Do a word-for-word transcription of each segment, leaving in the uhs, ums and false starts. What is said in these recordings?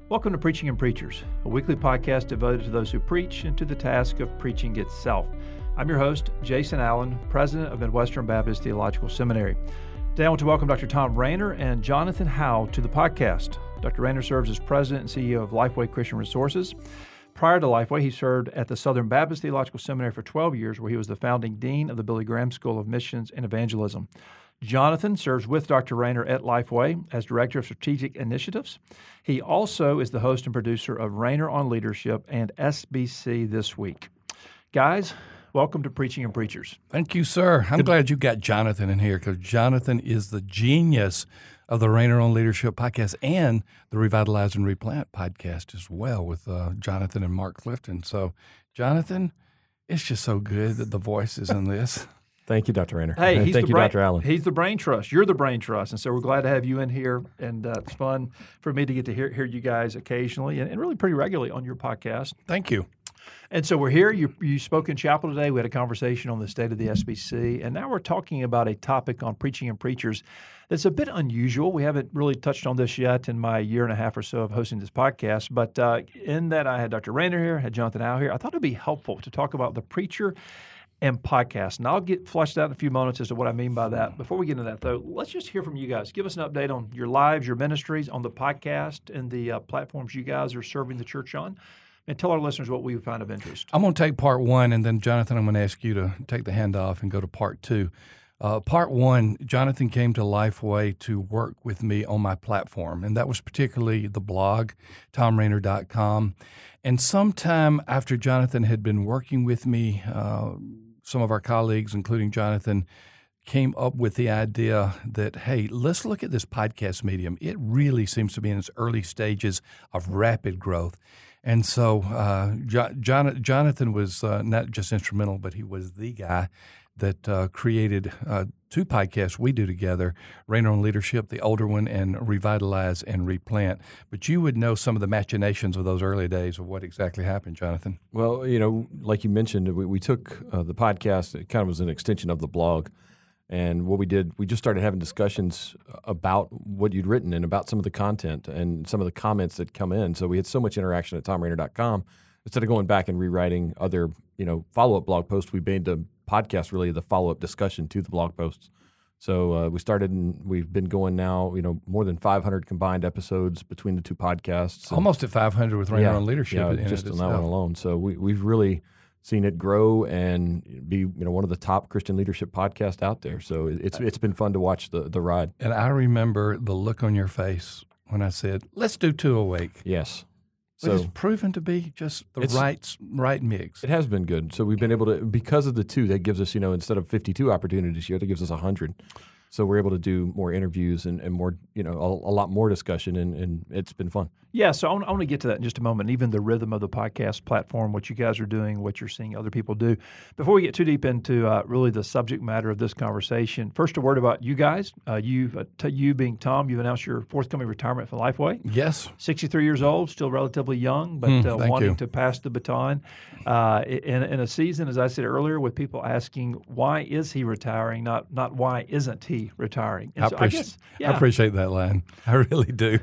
Welcome to Preaching and Preachers, a weekly podcast devoted to those who preach and to the task of preaching itself. I'm your host, Jason Allen, president of Midwestern Baptist Theological Seminary. Today I want to welcome Doctor Thom Rainer and Jonathan Howe to the podcast. Doctor Rainer serves as president and C E O of Lifeway Christian Resources. Prior to Lifeway, he served at the Southern Baptist Theological Seminary for twelve years, where he was the founding dean of the Billy Graham School of Missions and Evangelism. Jonathan serves with Doctor Rainer at Lifeway as Director of Strategic Initiatives. He also is the host and producer of Rainer on Leadership and S B C This Week. Guys, welcome to Preaching and Preachers. Thank you, sir. I'm Good. glad you got Jonathan in here because Jonathan is the genius of the Rainer on Leadership podcast and the Revitalize and Replant podcast as well with uh, Jonathan and Mark Clifton. So, Jonathan, it's just so good that the voice is in this. Thank you, Doctor Rainer. Hey, and he's thank the you, brain, Doctor Allen. He's the brain trust. You're the brain trust. And so we're glad to have you in here. And uh, it's fun for me to get to hear, hear you guys occasionally and, and really pretty regularly on your podcast. Thank you. And so we're here. You, you spoke in chapel today. We had a conversation on the state of the S B C. And now we're talking about a topic on Preaching and Preachers that's a bit unusual. We haven't really touched on this yet in my year and a half or so of hosting this podcast. But uh, in that I had Doctor Rainer here, had Jonathan Howe here. I thought it would be helpful to talk about the preacher and podcast. And I'll get fleshed out in a few moments as to what I mean by that. Before we get into that, though, let's just hear from you guys. Give us an update on your lives, your ministries, on the podcast, and the uh, platforms you guys are serving the church on. And tell our listeners what we find of interest. I'm going to take part one, and then, Jonathan, I'm going to ask you to take the handoff and go to part two. Uh, part one, Jonathan came to Lifeway to work with me on my platform, and that was particularly the blog, tom rainer dot com. And sometime after Jonathan had been working with me, uh, some of our colleagues, including Jonathan, came up with the idea that, hey, let's look at this podcast medium. It really seems to be in its early stages of rapid growth. And so uh, jo- John- Jonathan was uh, not just instrumental, but he was the guy that uh, created uh, two podcasts we do together, Rainer on Leadership, the older one, and Revitalize and Replant. But you would know some of the machinations of those early days of what exactly happened, Jonathan. Well, you know, like you mentioned, we, we took uh, the podcast, it kind of was an extension of the blog. And what we did, we just started having discussions about what you'd written and about some of the content and some of the comments that come in. So we had so much interaction at tom rainer dot com. Instead of going back and rewriting other, you know, follow-up blog posts, we made the podcast really the follow-up discussion to the blog posts. So uh, we started, and we've been going now, you know, more than five hundred combined episodes between the two podcasts. Almost at five hundred with Rainer yeah, on Leadership. Yeah, in just it on that itself. one alone. So we, we've really seen it grow and be, you know, one of the top Christian leadership podcasts out there. So it's it's been fun to watch the the ride. And I remember the look on your face when I said, let's do two a week. Yes. So So it's proven to be just the It's- right right mix. it has been good. So we've been able to, because of the two, that gives us, you know, instead of fifty-two opportunities here, that gives us one hundred. So we're able to do more interviews and, and more, you know, a, a lot more discussion, and, and it's been fun. Yeah, so I want, I want to get to that in just a moment, even the rhythm of the podcast platform, what you guys are doing, what you're seeing other people do. Before we get too deep into uh, really the subject matter of this conversation, first a word about you guys. Uh, you've, uh, t- you being Tom, you've announced your forthcoming retirement from Lifeway. Yes. sixty-three years old, still relatively young, but Mm, uh, thank wanting you. to pass the baton. Uh, in, in a season, as I said earlier, with people asking, why is he retiring, not not why isn't he retiring? And I, so appreciate, guess, I yeah. appreciate that line. I really do.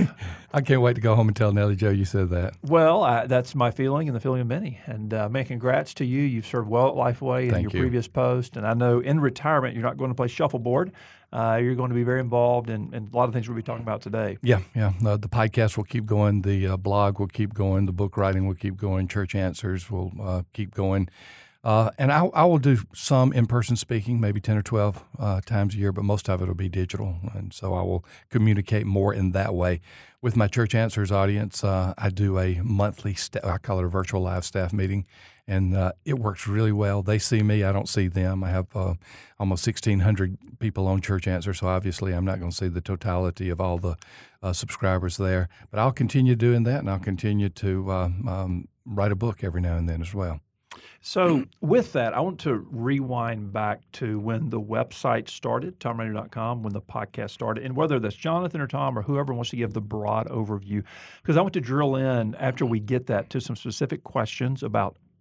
I can't wait to go home and tell Nellie Jo you said that. Well, I, that's my feeling and the feeling of many. And uh, man, congrats to you. You've served well at Lifeway in Thank your you. previous post. And I know in retirement, you're not going to play shuffleboard. Uh, you're going to be very involved in, in a lot of things we'll be talking about today. Yeah, yeah. Uh, the podcast will keep going. The uh, blog will keep going. The book writing will keep going. Church Answers will uh, keep going. Uh, and I, I will do some in-person speaking, maybe ten or twelve uh, times a year, but most of it will be digital. And so I will communicate more in that way. With my Church Answers audience, uh, I do a monthly, sta- I call it a virtual live staff meeting, and uh, it works really well. They see me, I don't see them. I have uh, almost sixteen hundred people on Church Answers, so obviously I'm not going to see the totality of all the uh, subscribers there. But I'll continue doing that, and I'll continue to uh, um, write a book every now and then as well. So with that, I want to rewind back to when the website started, tom rainer dot com, when the podcast started, and whether that's Jonathan or Tom or whoever wants to give the broad overview, because I want to drill in after we get that to some specific questions about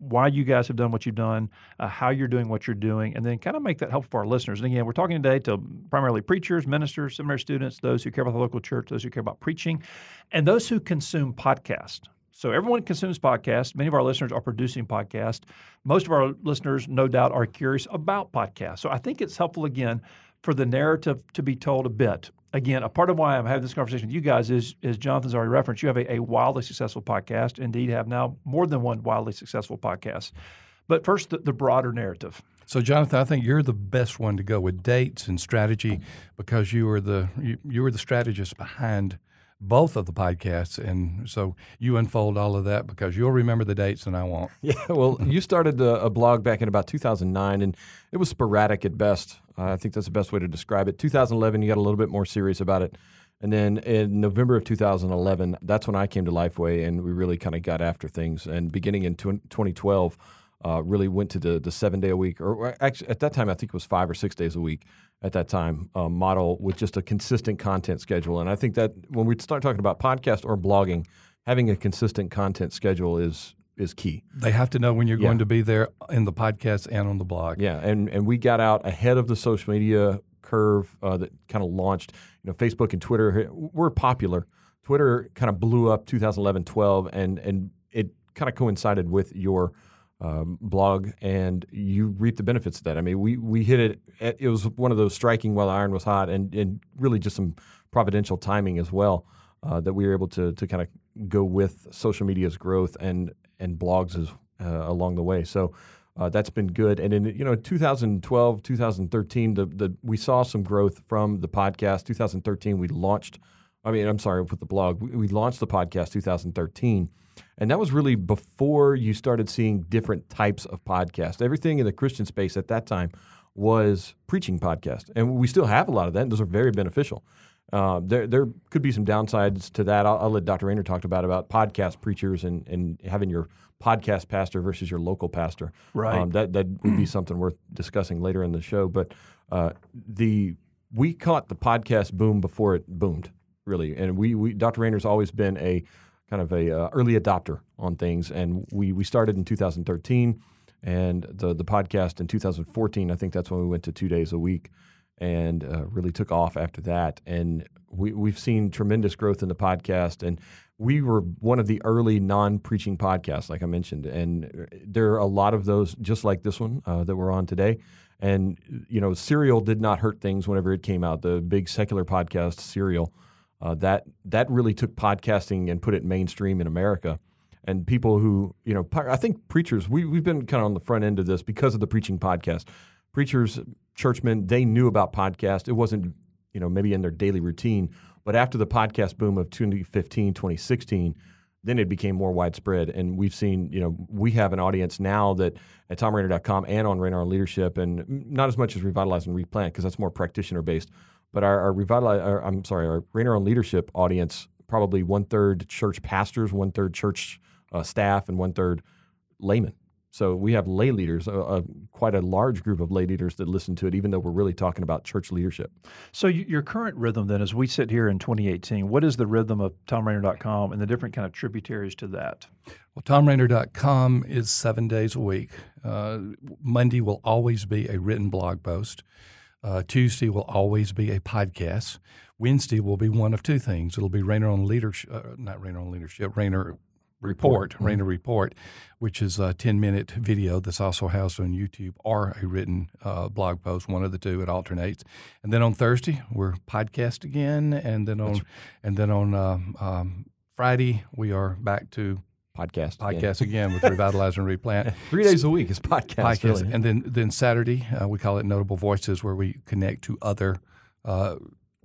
why you guys have done what you've done, uh, how you're doing what you're doing, and then kind of make that helpful for our listeners. And again, we're talking today to primarily preachers, ministers, seminary students, those who care about the local church, those who care about preaching, and those who consume podcasts. So everyone consumes podcasts. Many of our listeners are producing podcasts. Most of our listeners, no doubt, are curious about podcasts. So I think it's helpful, again, for the narrative to be told a bit. Again, a part of why I'm having this conversation with you guys is, as Jonathan's already referenced, you have a, a wildly successful podcast. Indeed, have now more than one wildly successful podcast. But first, the, the broader narrative. So, Jonathan, I think you're the best one to go with dates and strategy because you were the you, you were the strategist behind both of the podcasts, and so you unfold all of that because you'll remember the dates and I won't. Yeah, well, you started a, a blog back in about two thousand nine, and it was sporadic at best. Uh, I think that's the best way to describe it. two thousand eleven, you got a little bit more serious about it. And then in November of two thousand eleven, that's when I came to Lifeway, and we really kind of got after things. And beginning in twenty twelve, uh, really went to the, the seven-day-a-week, or actually at that time I think it was five or six days a week at that time, uh, model with just a consistent content schedule. And I think that when we start talking about podcast or blogging, having a consistent content schedule is is key. They have to know when you're Yeah. going to be there in the podcast and on the blog. Yeah, and, and we got out ahead of the social media curve uh, that kind of launched. You know, Facebook and Twitter were popular. Twitter kind of blew up two thousand eleven, twelve, and and it kind of coincided with your um, blog, and you reaped the benefits of that. I mean, we we hit it. At, it was one of those striking while the iron was hot, and and really just some providential timing as well uh, that we were able to to kind of go with social media's growth and and blogs as uh, along the way. So. Uh, that's been good. And in you know two thousand twelve, two thousand thirteen, the, the we saw some growth from the podcast. two thousand thirteen, we launched, I mean, I'm sorry, with the blog, we, we launched the podcast two thousand thirteen. And that was really before you started seeing different types of podcasts. Everything in the Christian space at that time was preaching podcast. And we still have a lot of that, and those are very beneficial. Uh, there there could be some downsides to that. I'll, I'll let Doctor Raynor talk about about podcast preachers and, and having your podcast pastor versus your local pastor. Right. Um, that that would be something worth discussing later in the show. But uh, the we caught the podcast boom before it boomed, really. And we, we Doctor Raynor's always been a kind of a uh, early adopter on things. And we we started in two thousand thirteen, and the the podcast in two thousand fourteen. I think that's when we went to two days a week. And uh, really took off after that. And we, we've seen tremendous growth in the podcast. And we were one of the early non-preaching podcasts, like I mentioned. And there are a lot of those just like this one uh, that we're on today. And, you know, Serial did not hurt things whenever it came out, the big secular podcast Serial. Uh, that that really took podcasting and put it mainstream in America. And people who, you know, I think preachers, we, we've been kind of on the front end of this because of the preaching podcast. Preachers, churchmen, they knew about podcasts. It wasn't, you know, maybe in their daily routine. But after the podcast boom of twenty fifteen, twenty sixteen, then it became more widespread. And we've seen, you know, we have an audience now that at tom raynor dot com and on Raynor on Leadership, and not as much as Revitalize and Replant because that's more practitioner-based. But our, our Revitalize, our, I'm sorry, our Raynor on Leadership audience, probably one-third church pastors, one-third church uh, staff, and one-third laymen. So we have lay leaders, uh, uh, quite a large group of lay leaders that listen to it, even though we're really talking about church leadership. So you, your current rhythm then, as we sit here in twenty eighteen, what is the rhythm of tom raynor dot com and the different kind of tributaries to that? Well, tom raynor dot com is seven days a week. Uh, Monday will always be a written blog post. Uh, Tuesday will always be a podcast. Wednesday will be one of two things. It'll be Raynor on Leadership, uh, not Raynor on Leadership, Raynor Report, Mm-hmm. Raynor Report, which is a ten-minute video that's also housed on YouTube, or a written uh, blog post, one of the two. It alternates. And then on Thursday, we're podcast again, and then on and then on um, um, Friday, we are back to Podcast. podcast again, again with Revitalize and Replant. Three days a week is podcast. Podcast. Really. And then, then Saturday, uh, we call it Notable Voices, where we connect to other uh,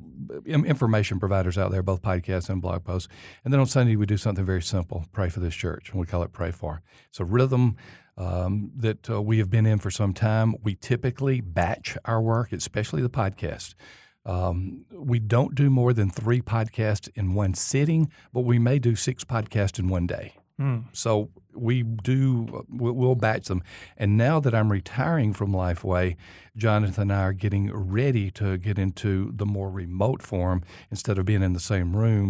information providers out there, both podcasts and blog posts. And then on Sunday, we do something very simple, Pray for This Church, and we call it Pray For. It's a rhythm um, that uh, we have been in for some time. We typically batch our work, especially the podcast. Um, we don't do more than three podcasts in one sitting, but we may do six podcasts in one day. Mm. So we do, we'll batch them. And now that I'm retiring from Lifeway, Jonathan and I are getting ready to get into the more remote form. Instead of being in the same room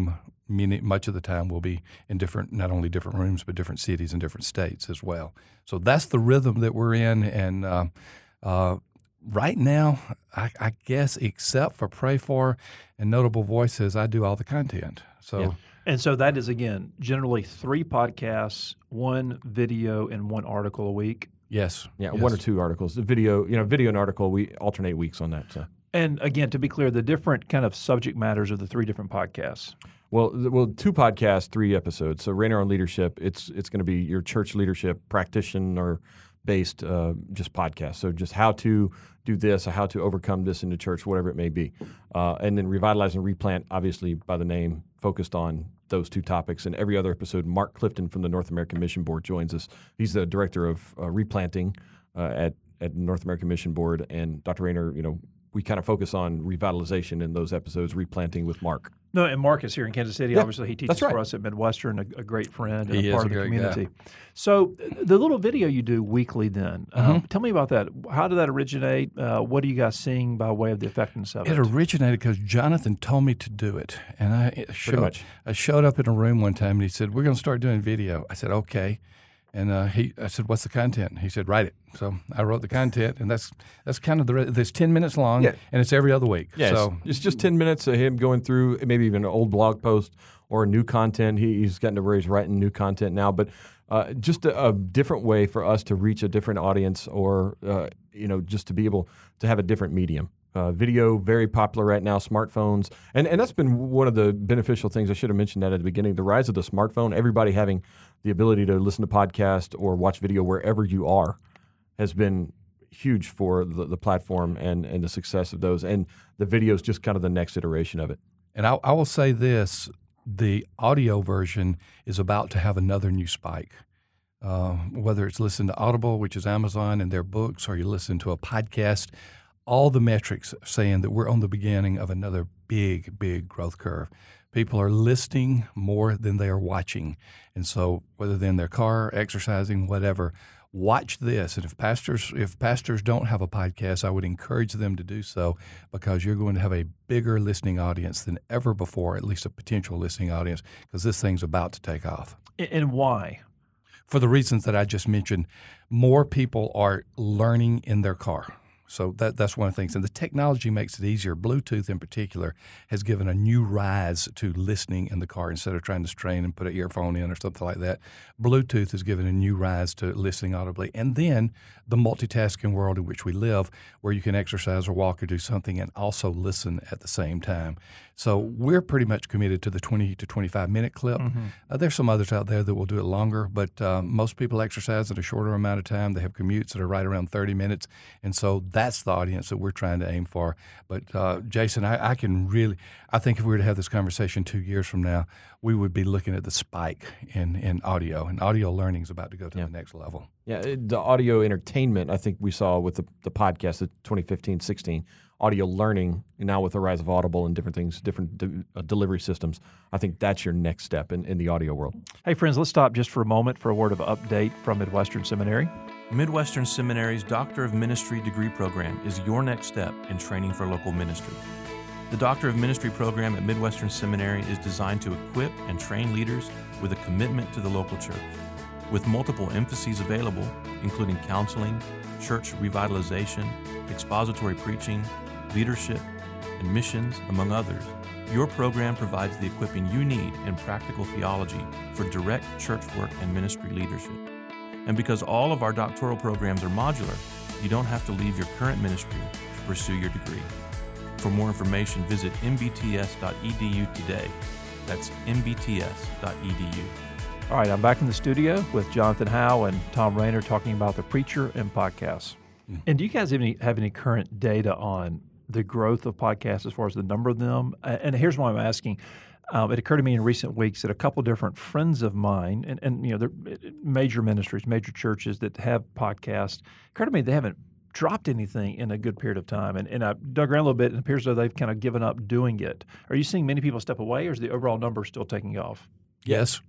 many, much of the time we'll be in different, not only different rooms, but different cities and different states as well. So that's the rhythm that we're in. And uh, uh, right now, I, I guess, except for Pray For and Notable Voices, I do all the content. So. Yeah. And so that is, again, generally three podcasts, one video, and one article a week. Yes. Yeah, yes. one or two articles. The video, you know, video and article, we alternate weeks on that. So. And again, to be clear, the different kind of subject matters of the three different podcasts. Well, th- well, two podcasts, three episodes. So Rainer on Leadership, it's it's going to be your church leadership practitioner-based uh, just podcast. So just how to do this, or how to overcome this in the church, whatever it may be. Uh, and then Revitalize and Replant, obviously by the name, focused on those two topics. And every other episode, Mark Clifton from the North American Mission Board joins us. He's the director of uh, replanting uh, at at North American Mission Board. And Doctor Rainer, you know, we kind of focus on revitalization in those episodes, replanting with Mark. No, and Mark is here in Kansas City. Yeah, Obviously, he teaches right. for us at Midwestern, a, a great friend and He a is part a of the great community. guy. So the little video you do weekly then, Mm-hmm. um, tell me about that. How did that originate? Uh, what are you guys seeing by way of the effectiveness of it? It originated because Jonathan told me to do it, and I showed, much. I showed up in a room one time, and he said, "We're going to start doing video." I said, "Okay," and uh, he, I said, "What's the content?" He said, "Write it." So I wrote the content, and that's that's kind of the. It's ten minutes long, Yeah. and it's every other week. Yeah, so it's, it's just ten minutes of him going through maybe even an old blog post or new content. He, he's gotten to where he's writing new content now, but uh, just a, a different way for us to reach a different audience, or uh, you know, just to be able to have a different medium. Uh, video, very popular right now, smartphones. And and that's been one of the beneficial things. I should have mentioned that at the beginning. The rise of the smartphone, everybody having the ability to listen to podcasts or watch video wherever you are, has been huge for the, the platform and, and the success of those. And the video is just kind of the next iteration of it. And I, I will say this, the audio version is about to have another new spike. Uh, whether it's listen to Audible, which is Amazon and their books, or you listen to a podcast, all the metrics saying that we're on the beginning of another big, big growth curve. People are listening more than they are watching. And so whether they're in their car, exercising, whatever, watch this. And if pastors if pastors don't have a podcast, I would encourage them to do so, because you're going to have a bigger listening audience than ever before, at least a potential listening audience, because this thing's about to take off. And why? For the reasons that I just mentioned, more people are learning in their car. So that that's one of the things. And the technology makes it easier. Bluetooth in particular has given a new rise to listening in the car instead of trying to strain and put an earphone in or something like that. Bluetooth has given a new rise to listening audibly. And then the multitasking world in which we live, where you can exercise or walk or do something and also listen at the same time. So we're pretty much committed to the twenty to twenty-five minute clip. Mm-hmm. Uh, there's some others out there that will do it longer, but um, most people exercise in a shorter amount of time. They have commutes that are right around thirty minutes. And so that's the audience that we're trying to aim for. But uh, Jason, I, I can really, I think if we were to have this conversation two years from now, we would be looking at the spike in, in audio, and audio learning is about to go to Yeah. the next level. Yeah, it- the audio entertainment, I think we saw with the, the podcast, the twenty fifteen sixteen, audio learning, now with the rise of Audible and different things, different de- uh, delivery systems, I think that's your next step in, in the audio world. Hey, friends, let's stop just for a moment for a word of update from Midwestern Seminary. Midwestern Seminary's Doctor of Ministry degree program is your next step in training for local ministry. The Doctor of Ministry program at Midwestern Seminary is designed to equip and train leaders with a commitment to the local church. With multiple emphases available, including counseling, church revitalization, expository preaching, leadership, and missions, among others, your program provides the equipping you need in practical theology for direct church work and ministry leadership. And because all of our doctoral programs are modular, you don't have to leave your current ministry to pursue your degree. For more information, visit m b t s dot e d u today. That's m b t s dot e d u. All right, I'm back in the studio with Jonathan Howe and Tom Rainer talking about the Preacher and podcasts. Mm. And do you guys have any, have any current data on the growth of podcasts as far as the number of them? And here's why I'm asking. Um, it occurred to me in recent weeks that a couple different friends of mine, and, and you know, they're major ministries, major churches that have podcasts, occurred to me they haven't dropped anything in a good period of time. And, and I dug around a little bit, and it appears as though they've kind of given up doing it. Are you seeing many people step away, or is the overall number still taking off? Yes.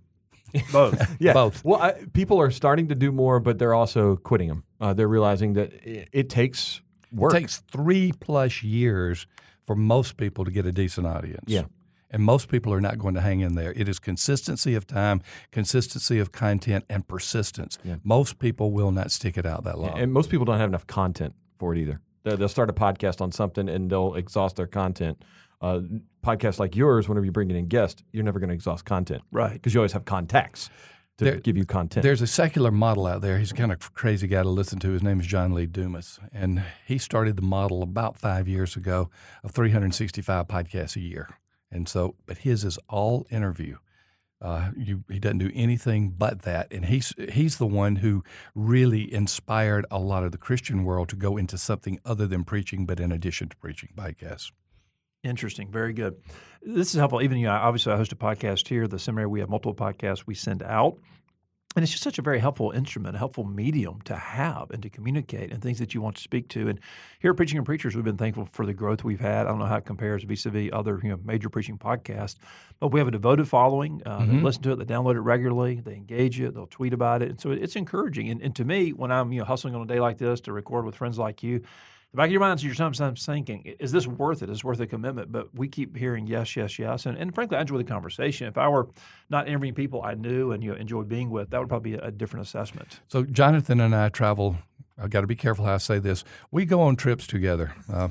Both. Yeah, Both. Well, I, people are starting to do more, but they're also quitting them. Uh, they're realizing that it, it takes work. It takes three plus years for most people to get a decent audience. Yeah. And most people are not going to hang in there. It is consistency of time, consistency of content, and persistence. Yeah. Most people will not stick it out that long. And most people don't have enough content for it either. They'll start a podcast on something and they'll exhaust their content. Uh, podcasts like yours, whenever you bring in a guest, you're never going to exhaust content. Right. Because you always have contacts to there, give you content. There's a secular model out there. He's a kind of crazy guy to listen to. His name is John Lee Dumas. And he started the model about five years ago of three hundred sixty-five podcasts a year. And so, but his is all interview. Uh, you, he doesn't do anything but that. And he's he's the one who really inspired a lot of the Christian world to go into something other than preaching, but in addition to preaching, podcasts. Interesting. Very good. This is helpful. Even, you know, obviously I host a podcast here. The seminary, we have multiple podcasts we send out. And it's just such a very helpful instrument, a helpful medium to have and to communicate and things that you want to speak to. And here at Preaching and Preachers, we've been thankful for the growth we've had. I don't know how it compares vis-a-vis other you know, major preaching podcasts, but we have a devoted following. Uh, mm-hmm. They listen to it, they download it regularly, they engage it, they'll tweet about it. And so it's encouraging. And, and to me, when I'm you know hustling on a day like this to record with friends like you, the back of your mind, you're sometimes thinking, is this worth it? Is this worth a commitment? But we keep hearing yes, yes, yes. And, and frankly, I enjoy the conversation. If I were not interviewing people I knew and you know, enjoyed being with, that would probably be a different assessment. So Jonathan and I travel. I've got to be careful how I say this. We go on trips together. Uh,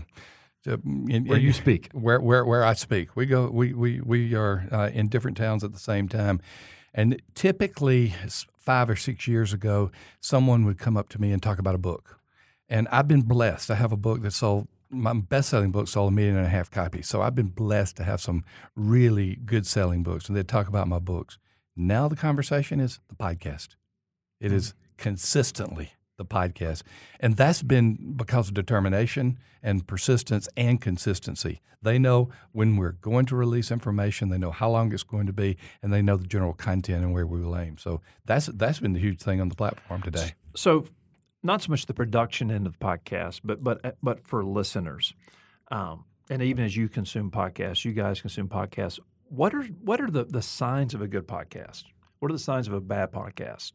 in, where in, you speak. Where, where where I speak. We go. We we, we are uh, in different towns at the same time. And typically five or six years ago, someone would come up to me and talk about a book. And I've been blessed. I have a book that sold, my best-selling book sold a million and a half copies. So I've been blessed to have some really good-selling books, and they talk about my books. Now the conversation is the podcast. It is consistently the podcast. And that's been because of determination and persistence and consistency. They know when we're going to release information, they know how long it's going to be, and they know the general content and where we will aim. So that's that's been the huge thing on the platform today. So not so much the production end of the podcast, but but but for listeners, um, and even as you consume podcasts, you guys consume podcasts. What are what are the, the signs of a good podcast? What are the signs of a bad podcast?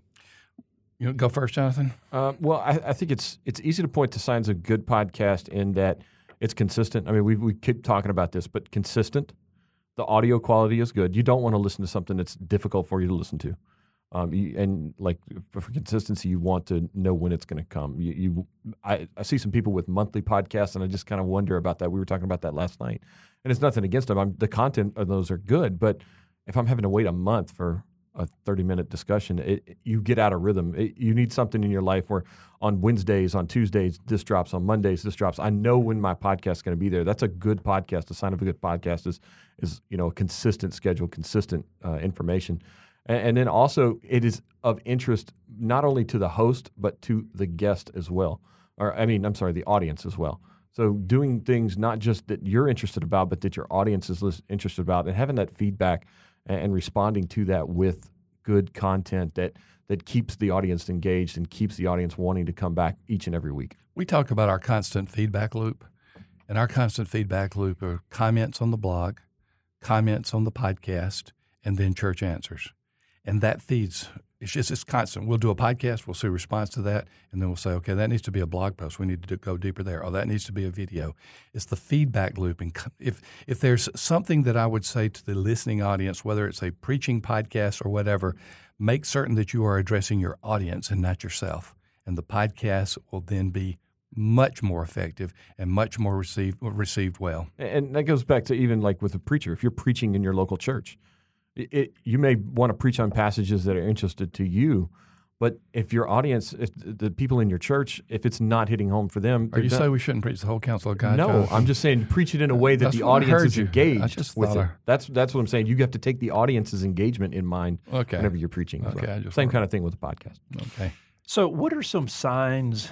You know, go first, Jonathan. Uh, well, I, I think it's it's easy to point to signs of good podcast in that it's consistent. I mean, we we keep talking about this, but consistent. The audio quality is good. You don't want to listen to something that's difficult for you to listen to. Um, you, and like for consistency, you want to know when it's going to come. You, you I, I see some people with monthly podcasts, and I just kind of wonder about that. We were talking about that last night, and it's nothing against them. I'm, the content of those are good, but if I'm having to wait a month for a thirty-minute discussion, it, it, you get out of rhythm. It, you need something in your life where on Wednesdays, on Tuesdays, this drops. On Mondays, this drops. I know when my podcast is going to be there. That's a good podcast. A sign of a good podcast is is you know a consistent schedule, consistent uh, information. And then also, it is of interest not only to the host, but to the guest as well. Or, I mean, I'm sorry, the audience as well. So doing things not just that you're interested about, but that your audience is interested about, and having that feedback and responding to that with good content that, that keeps the audience engaged and keeps the audience wanting to come back each and every week. We talk about our constant feedback loop, and our constant feedback loop are comments on the blog, comments on the podcast, and then church answers. And that feeds, it's just, it's constant. We'll do a podcast, we'll see a response to that, and then we'll say, okay, that needs to be a blog post. We need to go deeper there. Or that needs to be a video. It's the feedback loop. And if, if there's something that I would say to the listening audience, whether it's a preaching podcast or whatever, make certain that you are addressing your audience and not yourself. And the podcast will then be much more effective and much more received, received well. And that goes back to even like with a preacher. If you're preaching in your local church, It, it, you may want to preach on passages that are interested to you, but if your audience, if the people in your church, if it's not hitting home for them, are you saying we shouldn't preach the whole counsel of God? No, Jonathan? I'm just saying preach it in a way that that's the what audience is you. engaged I just with it. I... That's that's what I'm saying. You have to take the audience's engagement in mind okay. whenever you're preaching. Okay, well. I just Same wanted... kind of thing with a podcast. Okay. So, what are some signs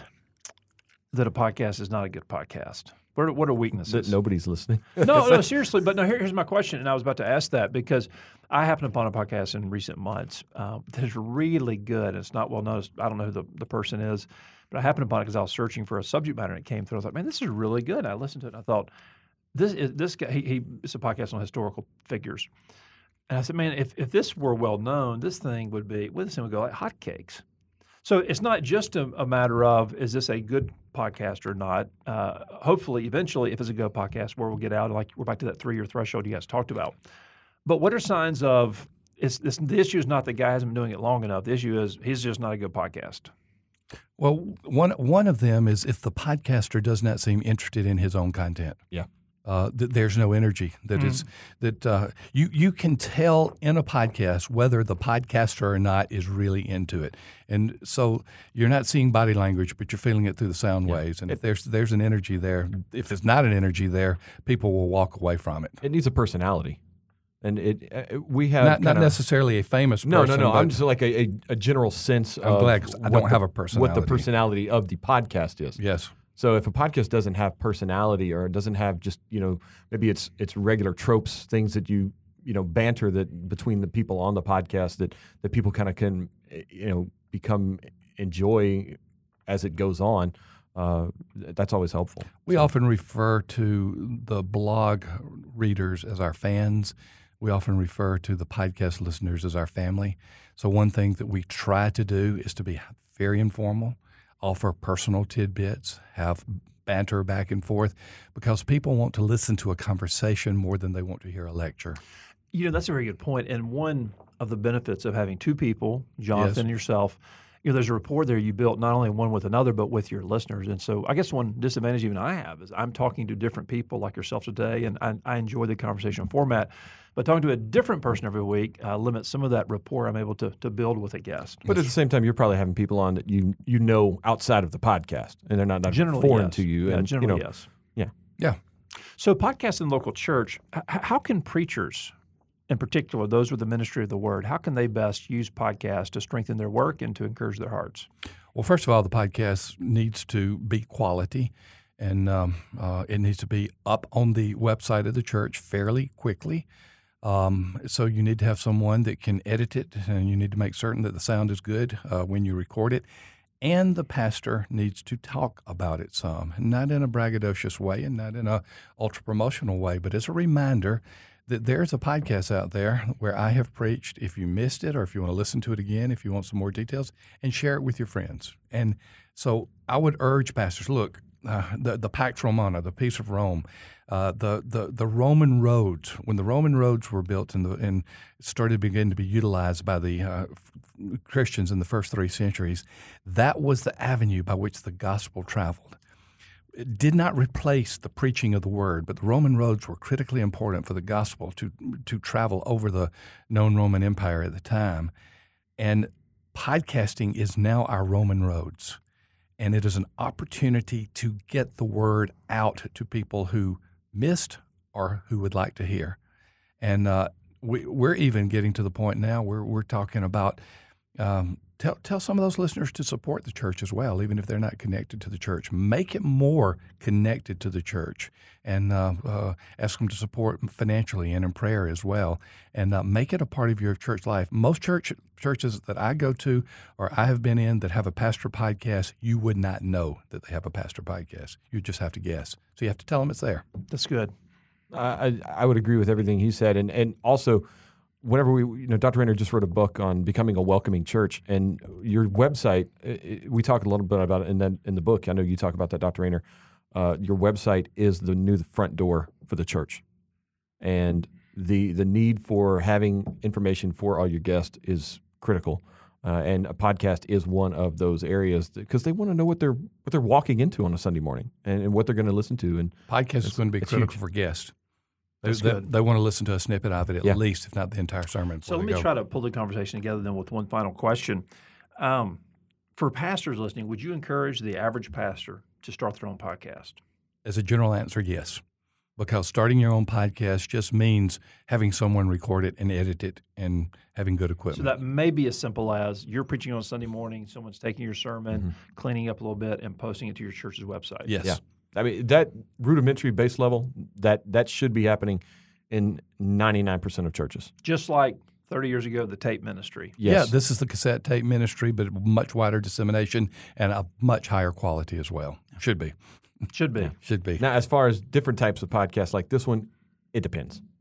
that a podcast is not a good podcast? What are, what are weaknesses? That nobody's listening. no, no, seriously. But no, here, here's my question, and I was about to ask that because I happened upon a podcast in recent months um, that is really good. It's not well known. I don't know who the, the person is, but I happened upon it because I was searching for a subject matter, and it came through. I was like, man, this is really good. And I listened to it, and I thought, this is this guy. He, he it's a podcast on historical figures, and I said, man, if if this were well known, this thing would be. Well, this thing would go like hotcakes. So it's not just a, a matter of, is this a good podcast or not? Uh, hopefully, eventually, if it's a good podcast, where we'll get out, like we're back to that three-year threshold you guys talked about. But what are signs of, it's, it's, the issue is not the guy hasn't been doing it long enough. The issue is he's just not a good podcast. Well, one one of them is if the podcaster does not seem interested in his own content. Yeah. Uh, th- there's no energy. That Mm-hmm. is that uh, you you can tell in a podcast whether the podcaster or not is really into it, and so you're not seeing body language, but you're feeling it through the sound Yeah. waves. And if there's there's an energy there, if it's not an energy there, people will walk away from it. It needs a personality, and it uh, we have Not, not kinda- necessarily a famous No, person. no, no. but I'm just like a, a, a general sense I'm of glad 'cause I what don't the- have a what the personality. personality of the podcast is. Yes. So if a podcast doesn't have personality or doesn't have just, you know, maybe it's it's regular tropes, things that you, you know, banter that between the people on the podcast that, that people kind of can, you know, become enjoy as it goes on, uh, that's always helpful. We often refer to the blog readers as our fans. We often refer to the podcast listeners as our family. So one thing that we try to do is to be very informal, offer personal tidbits, have banter back and forth, because people want to listen to a conversation more than they want to hear a lecture. You know, that's a very good point. And one of the benefits of having two people, Jonathan Yes. and yourself, you know, there's a rapport there you built not only one with another, but with your listeners. And so I guess one disadvantage even I have is I'm talking to different people like yourself today, and I, I enjoy the conversation format. But talking to a different person every week uh, limits some of that rapport I'm able to, to build with a guest. But at the same time, you're probably having people on that you you know outside of the podcast, and they're not, not Generally, foreign yes. to you. Yeah, And generally, you know, yes. yeah. Yeah. So podcasts in local church, h- how can preachers, in particular, those with the ministry of the word, how can they best use podcasts to strengthen their work and to encourage their hearts? Well, first of all, the podcast needs to be quality, and um, uh, it needs to be up on the website of the church fairly quickly. Um, so you need to have someone that can edit it, and you need to make certain that the sound is good uh, when you record it. And the pastor needs to talk about it some, not in a braggadocious way and not in a ultra promotional way, but as a reminder that there's a podcast out there where I have preached. If you missed it, or if you want to listen to it again, if you want some more details, and share it with your friends. And so I would urge pastors, look, uh, the, the Pax Romana, the Peace of Rome, uh, the, the, the Roman roads, when the Roman roads were built and, the, and started to begin to be utilized by the uh, Christians in the first three centuries, that was the avenue by which the gospel traveled. It did not replace the preaching of the word, but the Roman roads were critically important for the gospel to to travel over the known Roman Empire at the time. And podcasting is now our Roman roads. And it is an opportunity to get the word out to people who missed or who would like to hear. And uh, we, we're even getting to the point now where we're talking about um, tell tell some of those listeners to support the church as well, even if they're not connected to the church. Make it more connected to the church, and uh, uh, ask them to support financially and in prayer as well, and uh, make it a part of your church life. Most church churches that I go to or I have been in that have a pastor podcast, you would not know that they have a pastor podcast. You just have to guess. So you have to tell them it's there. That's good. I, I would agree with everything he said, and and also, whenever we, you know, Doctor Rayner just wrote a book on becoming a welcoming church, and your website, it, we talk a little bit about it in that in the book. I know you talk about that, Doctor Rayner. Uh, your website is the new front door for the church, and the the need for having information for all your guests is critical. Uh, and a podcast is one of those areas because they want to know what they're what they're walking into on a Sunday morning and, and what they're going to listen to. And Podcast is going to be it's critical huge. for guests. They, That's they, good. they want to listen to a snippet of it at Yeah. least, if not the entire sermon. So let before me they go. try to pull the conversation together then with one final question. Um, for pastors listening, would you encourage the average pastor to start their own podcast? As a general answer, yes. Because starting your own podcast just means having someone record it and edit it and having good So equipment. that may be as simple as you're preaching on Sunday morning, someone's taking your sermon, Mm-hmm. cleaning up a little bit, and posting it to your church's website. yes. Yeah. I mean, that rudimentary base level, that that should be happening in ninety-nine percent of churches. Just like thirty years ago, the tape ministry. Yes. Yeah, this is the cassette tape ministry, but much wider dissemination and a much higher quality as well. Should be. Should be. Should be. Now, as far as different types of podcasts like this one, it depends.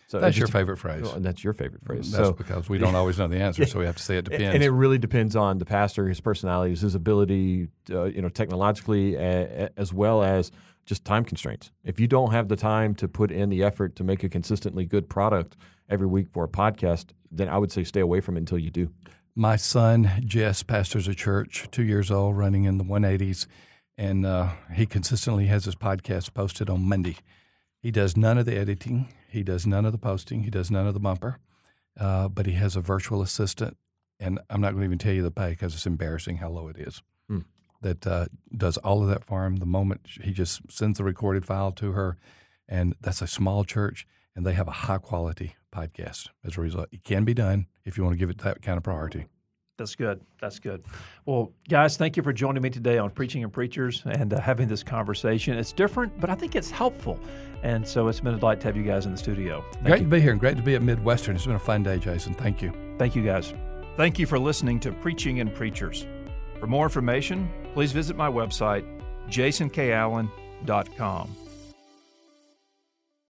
So That's just, your favorite phrase. Well, and that's your favorite phrase. That's so, because we don't always know the answer, so we have to say it depends. And it really depends on the pastor, his personality, his ability, uh, you know, technologically, uh, as well as just time constraints. If you don't have the time to put in the effort to make a consistently good product every week for a podcast, then I would say stay away from it until you do. My son, Jess, pastors a church, two years old, running in the one eighties, and uh, he consistently has his podcast posted on Monday. He does none of the editing. He does none of the posting. He does none of the bumper, uh, but he has a virtual assistant, and I'm not going to even tell you the pay because it's embarrassing how low it is, Hmm. that uh, does all of that for him. The moment he just sends the recorded file to her, and that's a small church, and they have a high-quality podcast as a result. It can be done if you want to give it that kind of priority. That's good. That's good. Well, guys, thank you for joining me today on Preaching and Preachers and uh, having this conversation. It's different, but I think it's helpful. And so it's been a delight to have you guys in the studio. Thank Great you. to be here and great to be at Midwestern. It's been a fun day, Jason. Thank you. Thank you, guys. Thank you for listening to Preaching and Preachers. For more information, please visit my website, jason k allen dot com.